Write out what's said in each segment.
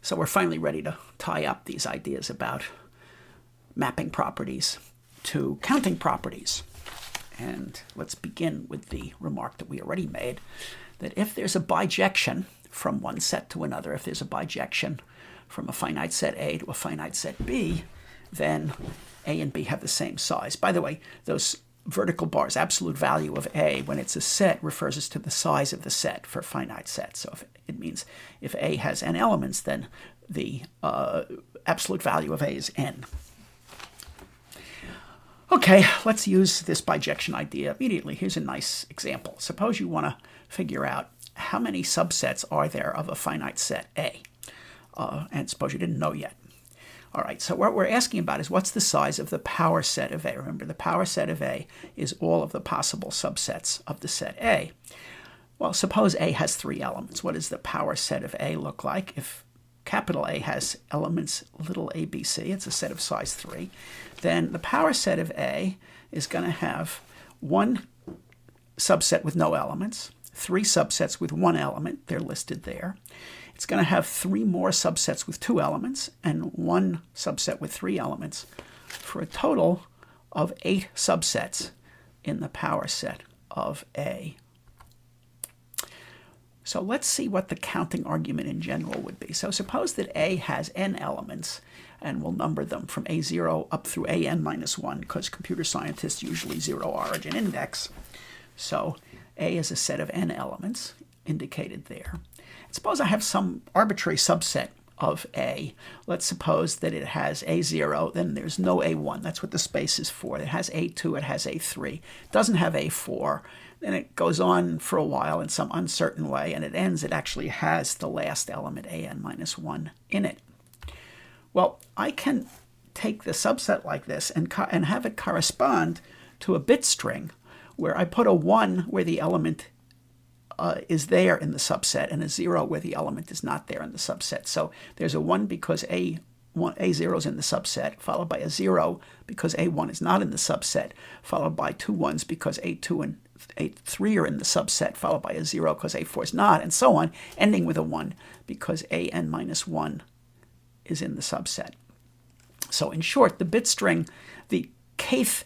So we're finally ready to tie up these ideas about mapping properties to counting properties. And let's begin with the remark that we already made, that if there's a bijection from one set to another, if there's a bijection from a finite set A to a finite set B, then A and B have the same size. By the way, those vertical bars, absolute value of A, when it's a set, refers us to the size of the set for finite sets. So it means if A has n elements, then the absolute value of A is n. Okay, let's use this bijection idea immediately. Here's a nice example. Suppose you want to figure out how many subsets are there of a finite set A. And suppose you didn't know yet. All right, so what we're asking about is what's the size of the power set of A? Remember, the power set of A is all of the possible subsets of the set A. Well, suppose A has 3 elements. What does the power set of A look like? If capital A has elements little a, b, c, it's a set of size 3, then the power set of A is going to have 1 subset with no elements, 3 subsets with 1 element, they're listed there. It's going to have 3 more subsets with 2 elements and 1 subset with 3 elements for a total of 8 subsets in the power set of A. So let's see what the counting argument in general would be. So suppose that A has n elements, and we'll number them from A0 up through AN-1, because computer scientists usually zero origin index. So A is a set of n elements, indicated there. Suppose I have some arbitrary subset of A. Let's suppose that it has A0, then there's no A1. That's what the space is for. It has A2, it has A3. It doesn't have A4. Then it goes on for a while in some uncertain way, and it ends, it actually has the last element, AN-1, in it. Well, I can take the subset like this and have it correspond to a bit string where I put a 1 where the element is there in the subset and a 0 where the element is not there in the subset. So there's a 1 because A0 is in the subset, followed by a 0 because A1 is not in the subset, followed by 2 1s because A2 and A3 are in the subset, followed by a 0 because A4 is not, and so on, ending with a 1 because AN-1 is in the subset. So in short, the bit string, the kth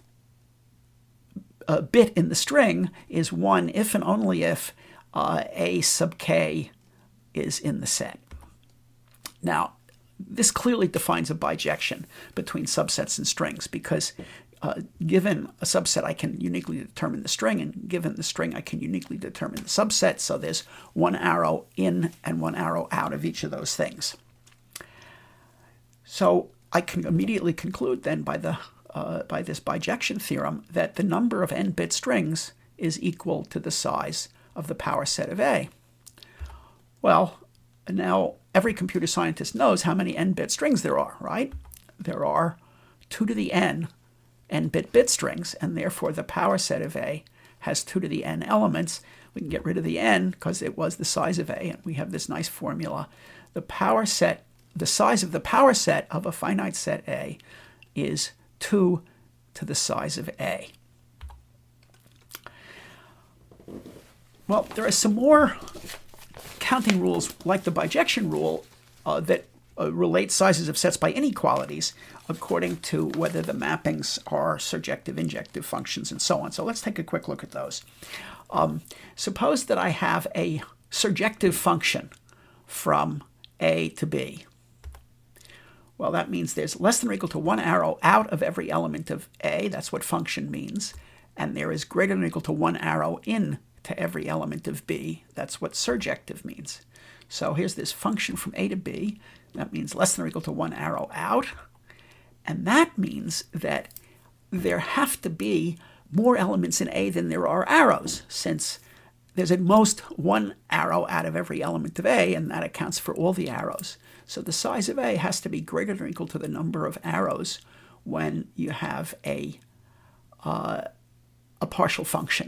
bit in the string is 1 if and only if A sub k is in the set. Now, this clearly defines a bijection between subsets and strings, because given a subset, I can uniquely determine the string, and given the string, I can uniquely determine the subset. So there's 1 arrow in and 1 arrow out of each of those things. So I can immediately conclude then by this bijection theorem that the number of n-bit strings is equal to the size of the power set of A. Well, now every computer scientist knows how many n-bit strings there are, right? There are 2 to the n n-bit strings, and therefore the power set of A has 2 to the n elements. We can get rid of the n because it was the size of A, and we have this nice formula. The size of the power set of a finite set A is 2 to the size of A. Well, there are some more counting rules, like the bijection rule, that relate sizes of sets by inequalities according to whether the mappings are surjective, injective functions, and so on. So let's take a quick look at those. Suppose that I have a surjective function from A to B. Well, that means there's less than or equal to 1 arrow out of every element of A. That's what function means. And there is greater than or equal to 1 arrow in to every element of B. That's what surjective means. So here's this function from A to B. That means less than or equal to 1 arrow out. And that means that there have to be more elements in A than there are arrows, since there's at most 1 arrow out of every element of A, and that accounts for all the arrows. So the size of A has to be greater than or equal to the number of arrows when you have a partial function.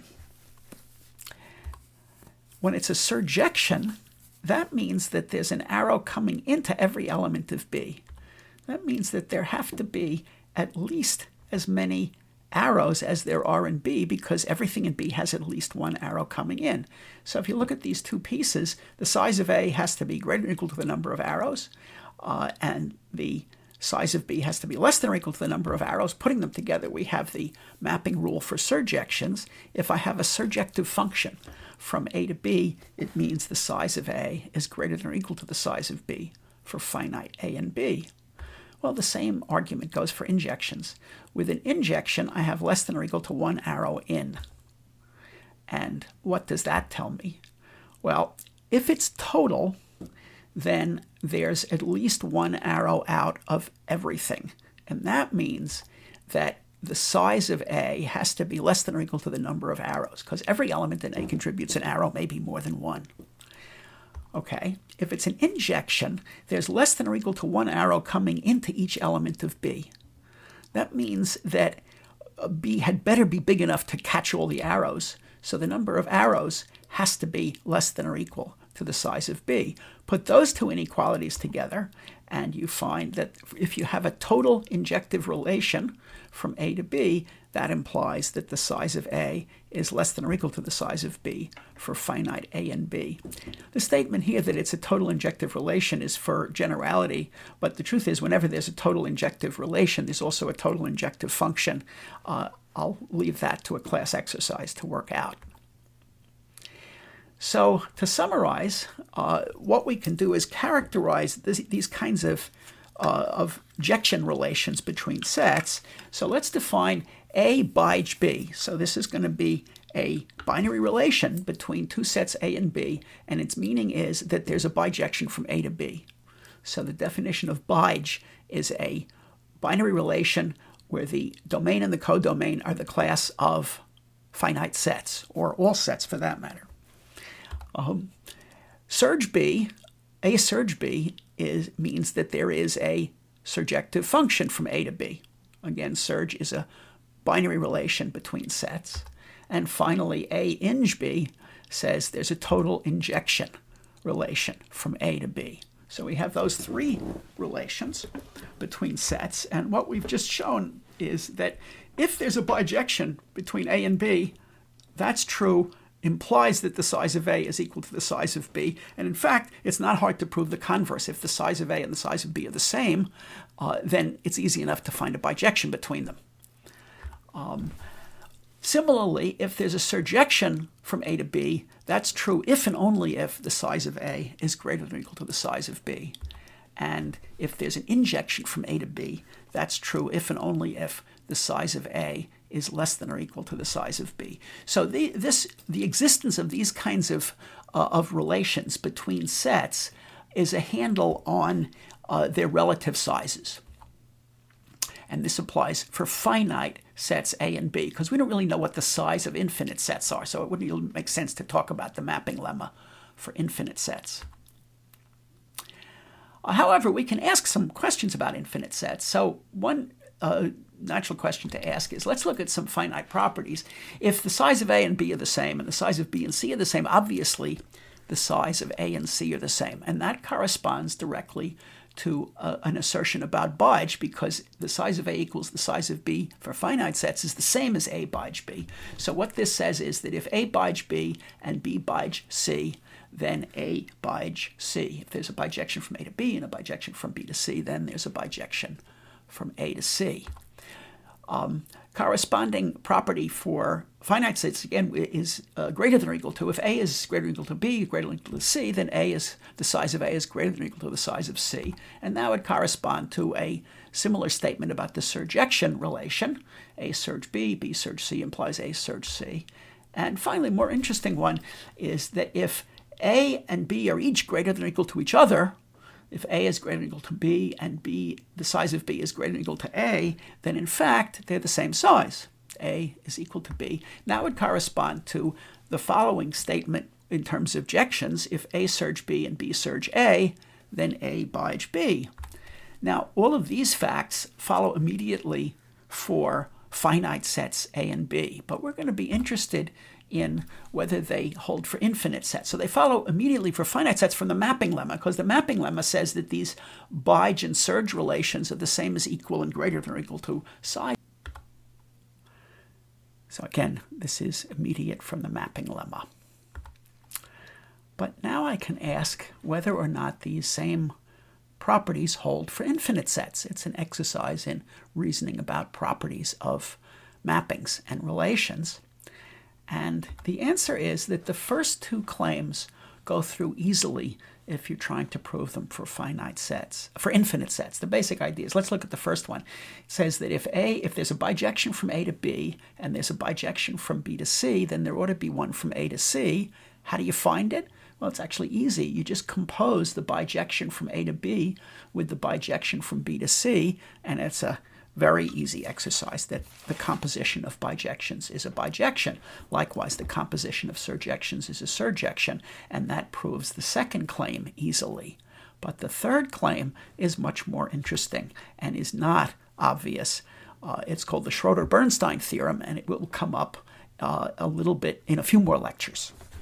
When it's a surjection, that means that there's an arrow coming into every element of B. That means that there have to be at least as many arrows as there are in B because everything in B has at least one arrow coming in. So if you look at these two pieces, the size of A has to be greater than or equal to the number of arrows, and the size of B has to be less than or equal to the number of arrows. Putting them together, we have the mapping rule for surjections. If I have a surjective function from A to B, it means the size of A is greater than or equal to the size of B for finite A and B. Well, the same argument goes for injections. With an injection, I have less than or equal to one arrow in. And what does that tell me? Well, if it's total, then there's at least one arrow out of everything. And that means that the size of A has to be less than or equal to the number of arrows, because every element in A contributes an arrow, maybe more than one. Okay, if it's an injection, there's less than or equal to one arrow coming into each element of B. That means that B had better be big enough to catch all the arrows, so the number of arrows has to be less than or equal to the size of B. Put those two inequalities together, and you find that if you have a total injective relation from A to B, that implies that the size of A is less than or equal to the size of B for finite A and B. The statement here that it's a total injective relation is for generality, but the truth is whenever there's a total injective relation, there's also a total injective function. I'll leave that to a class exercise to work out. So to summarize, what we can do is characterize these kinds of jection relations between sets. So let's define A bij B. So this is going to be a binary relation between two sets A and B, and its meaning is that there's a bijection from A to B. So the definition of bij is a binary relation where the domain and the codomain are the class of finite sets, or all sets for that matter. Surj B, A surj B means that there is a surjective function from A to B. Again, surj is a binary relation between sets. And finally, A inj B says there's a total injection relation from A to B. So we have those three relations between sets. And what we've just shown is that if there's a bijection between A and B, that's true, implies that the size of A is equal to the size of B. And in fact, it's not hard to prove the converse. If the size of A and the size of B are the same, then it's easy enough to find a bijection between them. Similarly, if there's a surjection from A to B, that's true if and only if the size of A is greater than or equal to the size of B. And if there's an injection from A to B, that's true if and only if the size of A is less than or equal to the size of B. So the existence of these kinds of relations between sets is a handle on their relative sizes. And this applies for finite sets A and B, because we don't really know what the size of infinite sets are, so it wouldn't really make sense to talk about the mapping lemma for infinite sets. However, we can ask some questions about infinite sets. So one natural question to ask is, let's look at some finite properties. If the size of A and B are the same and the size of B and C are the same, obviously the size of A and C are the same. And that corresponds directly to an assertion about bij, because the size of A equals the size of B for finite sets is the same as A bij B. So what this says is that if A bij B and B bij C, then A bij C. If there's a bijection from A to B and a bijection from B to C, then there's a bijection from A to C. Corresponding property for finite sets, again, is greater than or equal to. If A is greater than or equal to B, greater than or equal to C, then the size of A is greater than or equal to the size of C. And that would correspond to a similar statement about the surjection relation. A surj B, B surj C implies A surj C. And finally, a more interesting one is that if A and B are each greater than or equal to each other, if A is greater than or equal to B and B, the size of B is greater than or equal to A, then in fact they're the same size. A is equal to B. That would correspond to the following statement in terms of jections. If A surj B and B surj A, then A bij B. Now, all of these facts follow immediately for finite sets A and B, but we're going to be interested in whether they hold for infinite sets. So they follow immediately for finite sets from the mapping lemma, because the mapping lemma says that these bij and surj relations are the same as equal and greater than or equal to size. So again, this is immediate from the mapping lemma. But now I can ask whether or not these same properties hold for infinite sets. It's an exercise in reasoning about properties of mappings and relations. And the answer is that the first two claims go through easily if you're trying to prove them for finite sets, for infinite sets. The basic idea is, let's look at the first one. It says that if there's a bijection from A to B and there's a bijection from B to C, then there ought to be one from A to C. How do you find it? Well, it's actually easy. You just compose the bijection from A to B with the bijection from B to C, and it's a very easy exercise that the composition of bijections is a bijection. Likewise, the composition of surjections is a surjection, and that proves the second claim easily. But the third claim is much more interesting and is not obvious. It's called the Schroeder-Bernstein theorem, and it will come up a little bit in a few more lectures.